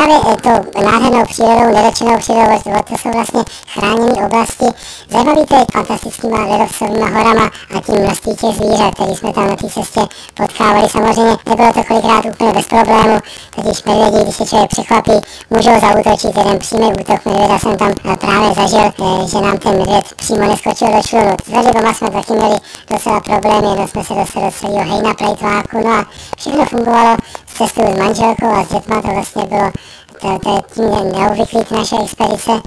právě tou nádhernou přírodou, nedotčenou přírodou, to jsou vlastně chráněné oblasti, zajímavý to je fantastickýma ledovcovýma horama a tím množství těch zvířat, který jsme tam na té cestě potkávali. Samozřejmě nebylo to kolikrát úplně bez problému, totiž medvědi, když se člověk překvapí, můžou zaútočit. Jeden přímý útok medvěda jsem tam právě zažil, že nám ten medvěd přímo neskočil do člunu. S velrybama jsme taky měli docela problémy, jednou jsme se dostali do celého hejna plejtváku, no a všechno fungovalo. Cestuju s manželkou a s dětma, to vlastně bylo tím neobvyklý naše expedice.